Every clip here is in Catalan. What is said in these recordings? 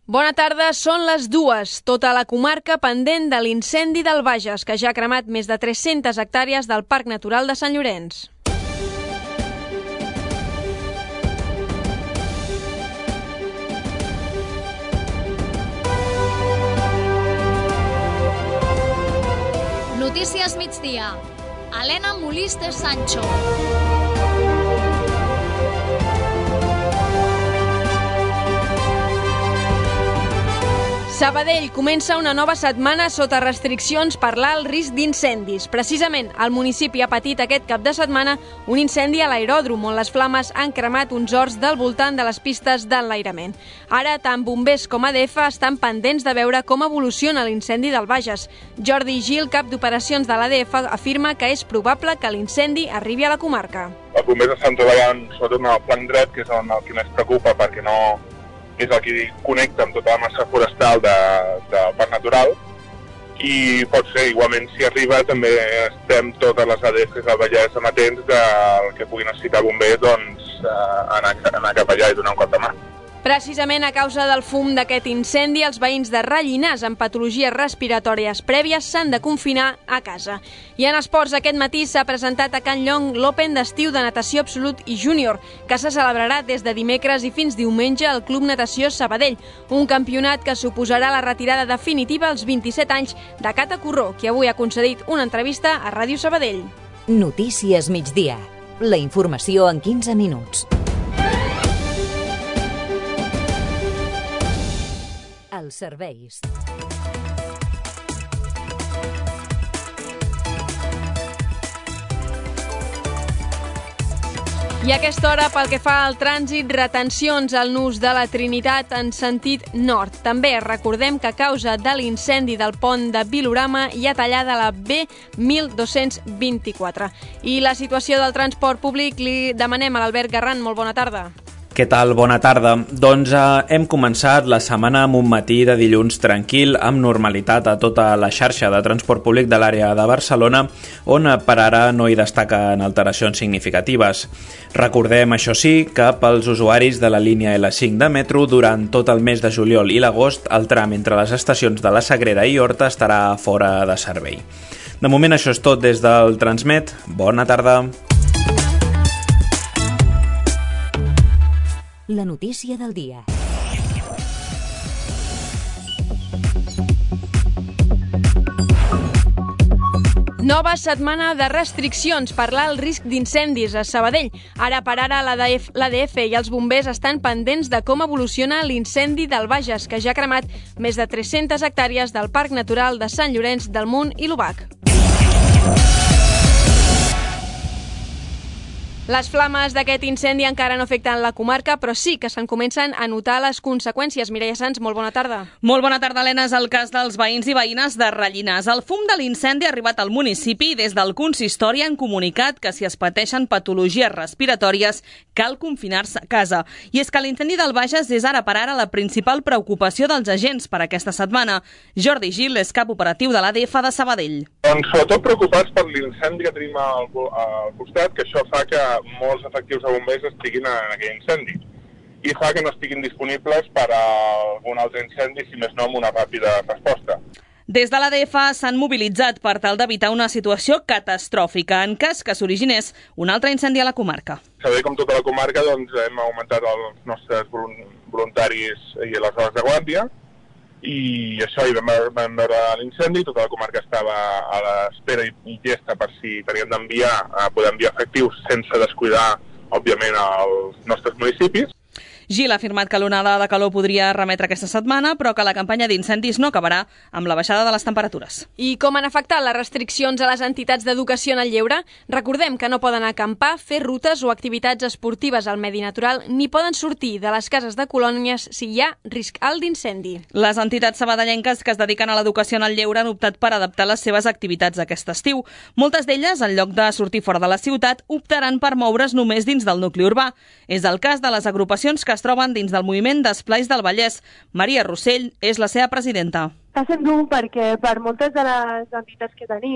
Bona tarda, són les 2. Tota la comarca pendent de l'incendi del Bages, que ja ha cremat més de 300 hectàrees del Parc Natural de Sant Llorenç. Notícies migdia. Helena Molist de Sancho. Sabadell comença una nova setmana sota restriccions per l'alt risc d'incendis. Precisament, el municipi ha patit aquest cap de setmana un incendi a l'aeròdrom, on les flames han cremat uns horts del voltant de les pistes d'enlairament. Ara, tant bombers com ADF estan pendents de veure com evoluciona l'incendi del Bages. Jordi Gil, cap d'operacions de l'ADF, afirma que és probable que l'incendi arribi a la comarca. Els bombers estan treballant sobretot en el flanc dret, que és el que més preocupa, perquè no és el que connecta amb tota la massa forestal del Parc Natural, i pot ser, igualment, si arriba, també estem totes les ADFs del Vallès amatents del que pugui necessitar bombers, doncs, anar cap allà i donar un cop de mà. Precisament a causa del fum d'aquest incendi, els veïns de Rellinars amb patologies respiratòries prèvies s'han de confinar a casa. I en esports, aquest matí s'ha presentat a Can Llong l'Open d'estiu de natació absolut i júnior, que se celebrarà des de dimecres i fins diumenge al Club Natació Sabadell, un campionat que suposarà la retirada definitiva als 27 anys de Cata Corró, qui avui ha concedit una entrevista a Ràdio Sabadell. Notícies migdia. La informació en 15 minuts. Els serveis. I a aquesta hora, pel que fa al trànsit, retencions al nus de la Trinitat en sentit nord. També recordem que a causa de l'incendi del pont de Vilorama hi ha tallada la B1224. I la situació del transport públic li demanem a l'Albert Garran. Molt bona tarda. Què tal? Bona tarda. Doncs hem començat la setmana amb un matí de dilluns tranquil, amb normalitat a tota la xarxa de transport públic de l'àrea de Barcelona, on per ara no hi destaquen alteracions significatives. Recordem, això sí, que pels usuaris de la línia L5 de metro, durant tot el mes de juliol i l'agost, el tram entre les estacions de la Sagrera i Horta estarà fora de servei. De moment això és tot des del Transmet. Bona tarda. La notícia del dia. Nova setmana de restriccions per l'alt risc d'incendis a Sabadell. Ara per ara l'ADF i els bombers estan pendents de com evoluciona l'incendi del Bages, que ja ha cremat més de 300 hectàrees del Parc Natural de Sant Llorenç del Munt i l'Obac. Les flames d'aquest incendi encara no afecten la comarca, però sí que se'n comencen a notar les conseqüències. Mireia Sans, molt bona tarda. Molt bona tarda, Helena. És el cas dels veïns i veïnes de Rellinars. El fum de l'incendi ha arribat al municipi i des del consistori han comunicat que si es pateixen patologies respiratòries cal confinar-se a casa. I és que l'incendi del Bages és ara per ara la principal preocupació dels agents per aquesta setmana. Jordi Gil és cap operatiu de l'ADF de Sabadell. Doncs sobretot preocupats per l'incendi que tenim al costat, que això fa que molts efectius de bombers estiguin en aquell incendi i fa que no estiguin disponibles per a algun altre incendi, si més no amb una ràpida resposta. Des de l'ADF s'han mobilitzat per tal d'evitar una situació catastròfica en cas que s'originés un altre incendi a la comarca. Sabeu, com tota la comarca, doncs, hem augmentat els nostres voluntaris i les hores de guàrdia, i això, hi vam veure l'incendi, tota la comarca estava a l'espera i llesta per si teníem poder enviar efectius sense descuidar, òbviament, els nostres municipis. Gil ha afirmat que l'onada de calor podria remetre aquesta setmana, però que la campanya d'incendis no acabarà amb la baixada de les temperatures. I com han afectat les restriccions a les entitats d'educació en el lleure? Recordem que no poden acampar, fer rutes o activitats esportives al medi natural, ni poden sortir de les cases de colònies si hi ha risc alt d'incendi. Les entitats sabadellenques que es dediquen a l'educació en el lleure han optat per adaptar les seves activitats aquest estiu. Moltes d'elles, en lloc de sortir fora de la ciutat, optaran per moure's només dins del nucli urbà. És el cas de les agrupacions que es troben dins del moviment d'Esplais del Vallès. Maria Rossell és la seva presidenta. Està sent dur perquè per moltes de les entitats que tenim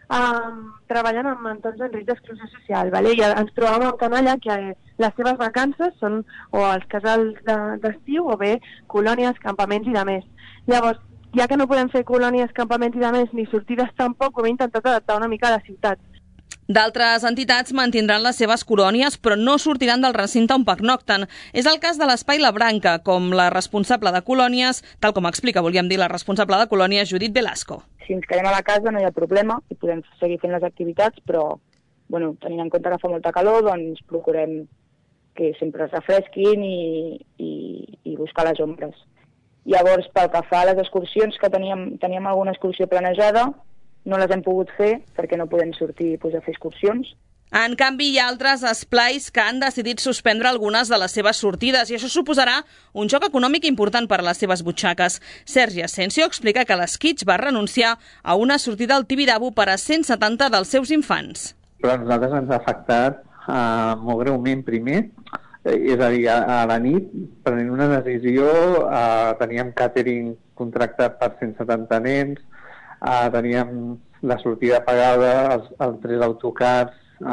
treballen en entorns en risc d'exclusió social, i ens trobàvem amb canalla que les seves vacances són o els casals d'estiu o bé colònies, campaments i de més. Llavors, ja que no podem fer colònies, campaments i de més, ni sortides tampoc, ho hem intentat adaptar una mica a la ciutat. D'altres entitats mantindran les seves colònies, però no sortiran del recinte on pernocten. És el cas de l'Espai La Branca, com la responsable de colònies, tal com explica, volíem dir, la responsable de colònies, Judit Velasco. Si ens quedem a la casa no hi ha problema i podem seguir fent les activitats, però tenint en compte que fa molta calor, doncs procurem que sempre es refresquin i buscar les ombres. Llavors, pel que fa a les excursions, que teníem alguna excursió planejada, no les hem pogut fer perquè no podem sortir a fer excursions. En canvi, hi ha altres esplais que han decidit suspendre algunes de les seves sortides i això suposarà un xoc econòmic important per a les seves butxaques. Sergi Asensio explica que l'Esquitx va renunciar a una sortida al Tibidabo per a 170 dels seus infants. Però a nosaltres ens ha afectat molt greument primer, és a dir, a la nit, prenent una decisió, teníem càtering contractat per 170 nens, teníem la sortida pagada, els 3 autocars,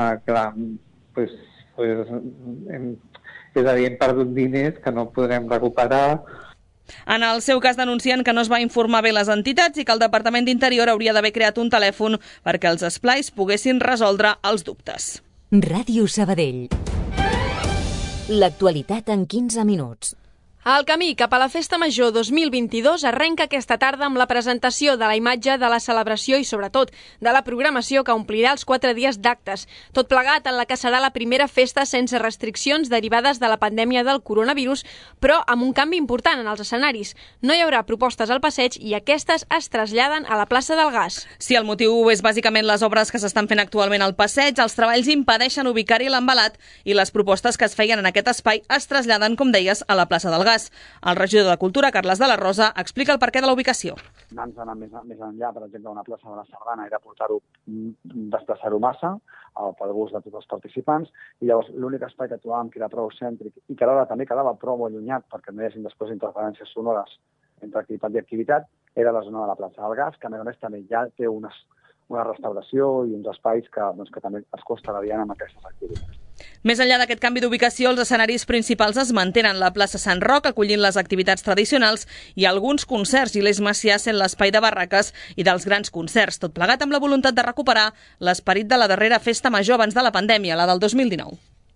és a dir, hem perdut diners que no podrem recuperar. En el seu cas denuncien que no es va informar bé les entitats i que el Departament d'Interior hauria d'haver creat un telèfon perquè els esplais poguessin resoldre els dubtes. Ràdio Sabadell. L'actualitat en 15 minuts. El camí cap a la Festa Major 2022 arrenca aquesta tarda amb la presentació de la imatge de la celebració i, sobretot, de la programació que omplirà els 4 dies d'actes. Tot plegat en la que serà la primera festa sense restriccions derivades de la pandèmia del coronavirus, però amb un canvi important en els escenaris. No hi haurà propostes al passeig i aquestes es traslladen a la plaça del Gas. Si el motiu és bàsicament les obres que s'estan fent actualment al passeig, els treballs impedeixen ubicar-hi l'embalat i les propostes que es feien en aquest espai es traslladen, com deies, a la plaça del Gas. El regidor de Cultura, Carles de la Rosa, explica el perquè de la ubicació. Abans d'anar més enllà, per exemple, una plaça de la Sardana era desplaçar-ho massa pel gust de tots els participants i llavors l'únic espai que trobàvem que era prou cèntric i que alhora també quedava prou allunyat perquè no hi hagin després interferències sonores entre activitat i activitat era la zona de la plaça del Gas, que a més també ja té una restauració i uns espais que també es costa radiant amb aquestes activitats. Més enllà d'aquest canvi d'ubicació, els escenaris principals es mantenen. La plaça Sant Roc, acollint les activitats tradicionals, i alguns concerts, i l'Eix Macià sent l'espai de barraques i dels grans concerts, tot plegat amb la voluntat de recuperar l'esperit de la darrera festa major abans de la pandèmia, la del 2019.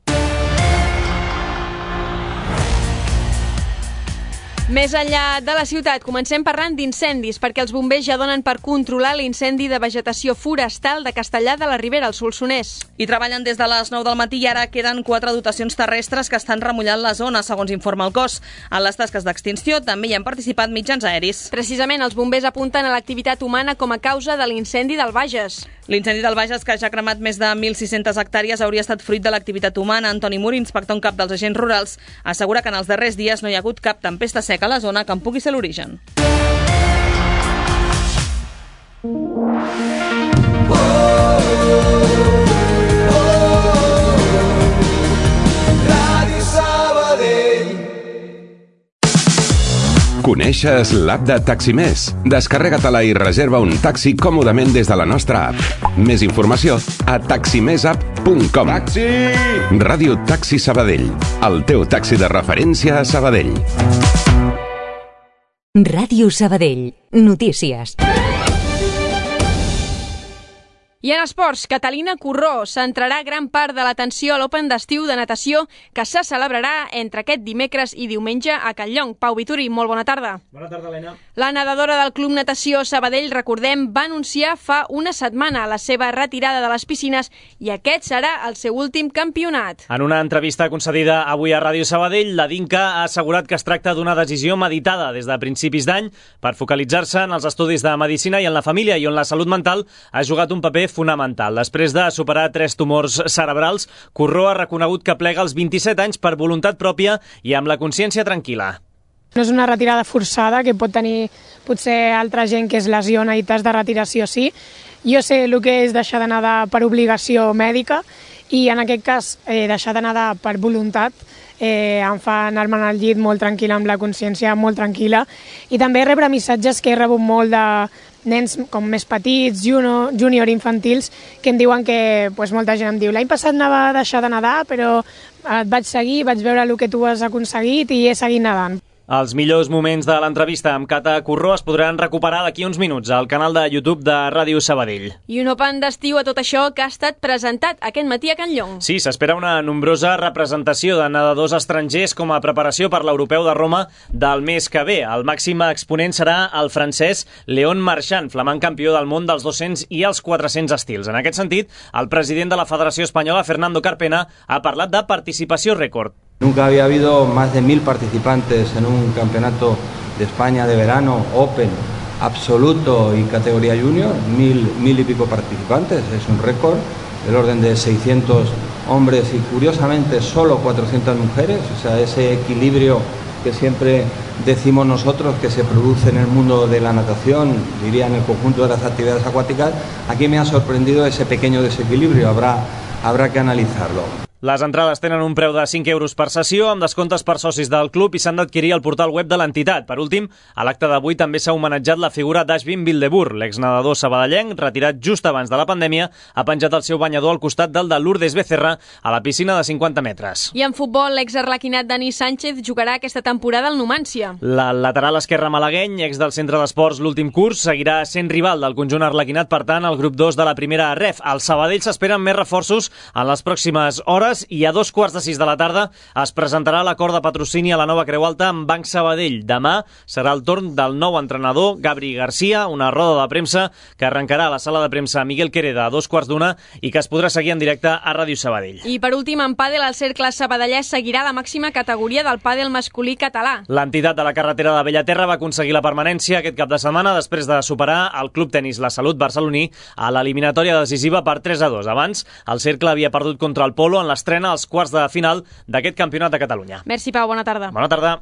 Més enllà de la ciutat, comencem parlant d'incendis, perquè els bombers ja donen per controlar l'incendi de vegetació forestal de Castellar de la Ribera, al Solsonès. I treballen des de les 9 del matí i ara queden 4 dotacions terrestres que estan remullant la zona, segons informa el cos. En les tasques d'extinció també hi han participat mitjans aeris. Precisament, els bombers apunten a l'activitat humana com a causa de l'incendi del Bages. L'incendi del Bages, que ja ha cremat més de 1.600 hectàrees, hauria estat fruit de l'activitat humana. Antoni Mur, inspector en cap dels agents rurals, assegura que en els darrers dies no hi ha hagut cap tempesta seca a la zona que en pugui ser l'origen. Coneixes l'app de Taximés? Descarrega-te-la i reserva un taxi còmodament des de la nostra app. Més informació a taximesapp.com. Taxi! Ràdio Taxi Sabadell, el teu taxi de referència a Sabadell. Ràdio Sabadell. Notícies. I en esports, Catalina Corró centrarà gran part de l'atenció a l'Open d'estiu de natació que se celebrarà entre aquest dimecres i diumenge a Catlllonc. Pau Vituri, molt bona tarda. Bona tarda, Helena. La nedadora del Club Natació Sabadell, recordem, va anunciar fa una setmana la seva retirada de les piscines i aquest serà el seu últim campionat. En una entrevista concedida avui a Ràdio Sabadell, la Dinka ha assegurat que es tracta d'una decisió meditada des de principis d'any per focalitzar-se en els estudis de medicina i en la família i on la salut mental ha jugat un paper fonamental. Després de superar 3 tumors cerebrals, Corró ha reconegut que plega els 27 anys per voluntat pròpia i amb la consciència tranquil·la. No és una retirada forçada, que pot tenir potser altra gent que es lesiona i t'has de retiració, sí. Jo sé el que és deixar d'anar per obligació mèdica i en aquest cas deixar d'anar per voluntat em fa anar-me'n al llit molt tranquil·la, amb la consciència molt tranquil·la, i també rebre missatges que he rebut molt de nens com més petits, júnior infantils, que em diuen que molta gent em diu l'any passat anava a deixar de nedar, però et vaig seguir, vaig veure el que tu has aconseguit i he seguit nedant. Els millors moments de l'entrevista amb Cata Corró es podran recuperar d'aquí uns minuts al canal de YouTube de Ràdio Sabadell. I un Open d'estiu a tot això que ha estat presentat aquest matí a Can Llong. Sí, s'espera una nombrosa representació de nedadors estrangers com a preparació per l'Europeu de Roma del mes que ve. El màxim exponent serà el francès Léon Marchand, flamant campió del món dels 200 i els 400 estils. En aquest sentit, el president de la Federació Espanyola, Fernando Carpena, ha parlat de participació rècord. Nunca había habido más de 1.000 participantes en un campeonato de España de verano, Open, absoluto y categoría junior, 1.000 y pico participantes, es un récord del orden de 600 hombres y curiosamente solo 400 mujeres, o sea, ese equilibrio que siempre decimos nosotros que se produce en el mundo de la natación, diría en el conjunto de las actividades acuáticas, aquí me ha sorprendido ese pequeño desequilibrio, habrá que analizarlo. Les entrades tenen un preu de 5 euros per sessió, amb descomptes per socis del club i s'han d'adquirir al portal web de l'entitat. Per últim, a l'acte d'avui també s'ha homenatjat la figura d'Ashvin Vildeboer, l'exnedador sabadellenc, retirat just abans de la pandèmia, ha penjat el seu banyador al costat del de Lourdes Becerra a la piscina de 50 metres. I en futbol, l'exarlequinat Dani Sánchez jugarà aquesta temporada al Numància. La lateral esquerre malagueny, ex del centre d'esports l'últim curs, seguirà sent rival del conjunt arlequinat, per tant, al grup 2 de la primera ref. Al Sabadell s'esperen més reforços en les pròximes hores i a 5:45 de la tarda es presentarà l'acord de patrocini a la nova Creu Alta amb Banc Sabadell. Demà serà el torn del nou entrenador, Gabri Garcia, una roda de premsa que arrencarà a la sala de premsa Miguel Quereda a 2:15 i que es podrà seguir en directe a Ràdio Sabadell. I per últim, en pàdel, el Cercle Sabadellès seguirà la màxima categoria del pàdel masculí català. L'entitat de la carretera de Bellaterra va aconseguir la permanència aquest cap de setmana després de superar el Club Tenis La Salut barceloní a l'eliminatòria decisiva per 3-2. Abans, el Cercle havia perdut contra el Polo en l'estrena als quarts de final d'aquest campionat de Catalunya. Merci, Pau. Bona tarda. Bona tarda.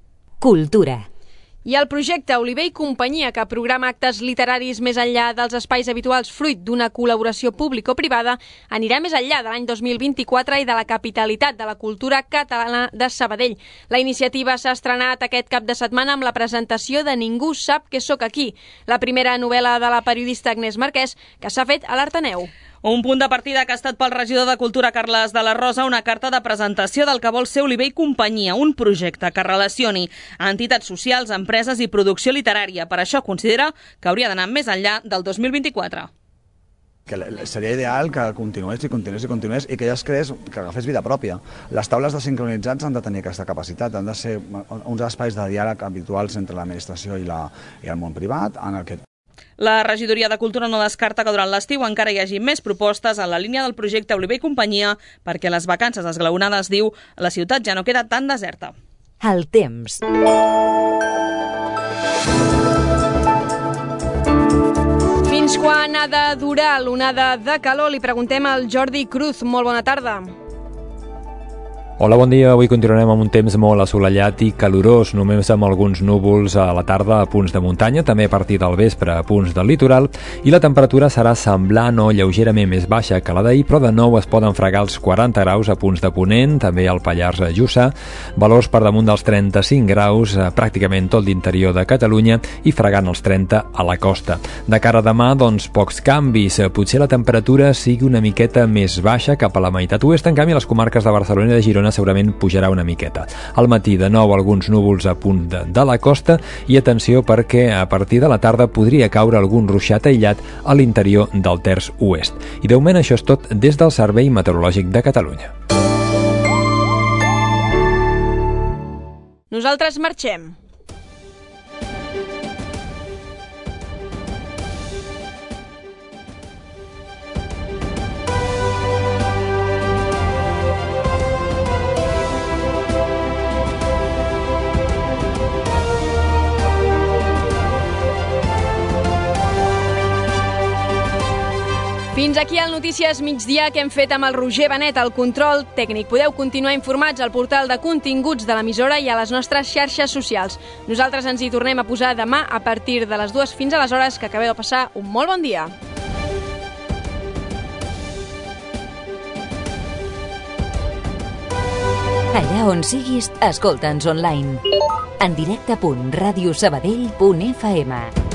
Cultura. I el projecte Oliver i Companyia, que programa actes literaris més enllà dels espais habituals fruit d'una col·laboració público-privada, anirà més enllà de l'any 2024 i de la capitalitat de la cultura catalana de Sabadell. La iniciativa s'ha estrenat aquest cap de setmana amb la presentació de Ningú sap que sóc aquí, la primera novel·la de la periodista Agnès Marquès, que s'ha fet a l'Arteneu. Un punt de partida que ha estat pel regidor de Cultura, Carles de la Rosa, una carta de presentació del que vol ser Oliver i Companyia, un projecte que relacioni entitats socials, empreses i producció literària. Per això considera que hauria d'anar més enllà del 2024. Que seria ideal que continués i que ja es creés, que agafés vida pròpia. Les taules de sincronitzats han de tenir aquesta capacitat, han de ser uns espais de diàleg habituals entre l'administració i el món privat, en el que la regidoria de Cultura no descarta que durant l'estiu encara hi hagi més propostes en la línia del projecte Oliver i Companyia, perquè les vacances esglaonades, diu, la ciutat ja no queda tan deserta. El temps. Fins quan ha de durar l'onada de calor? Li preguntem al Jordi Cruz. Molt bona tarda. Hola, bon dia. Avui continuarem amb un temps molt assolellat i calorós, només amb alguns núvols a la tarda a punts de muntanya, també a partir del vespre a punts del litoral, i la temperatura serà semblant o lleugerament més baixa que la d'ahir, però de nou es poden fregar els 40 graus a punts de Ponent, també al Pallars Jussà, valors per damunt dels 35 graus a pràcticament tot l'interior de Catalunya i fregant els 30 a la costa. De cara a demà, doncs, pocs canvis. Potser la temperatura sigui una miqueta més baixa cap a la meitat oest, en canvi a les comarques de Barcelona i de Girona segurament pujarà una miqueta. Al matí, de nou, alguns núvols a punt de la costa i atenció perquè a partir de la tarda podria caure algun ruixat aïllat a l'interior del terç oest. I de moment això és tot des del Servei Meteorològic de Catalunya. Nosaltres marxem. Fins aquí el Notícies Migdia que hem fet amb el Roger Benet, al control tècnic. Podeu continuar informats al portal de continguts de l'emissora i a les nostres xarxes socials. Nosaltres ens hi tornem a posar demà a partir de les 2 fins a les hores. Que acabeu de passar un molt bon dia. Allà on siguis, escolta'ns online. En directe.radiosabadell.fm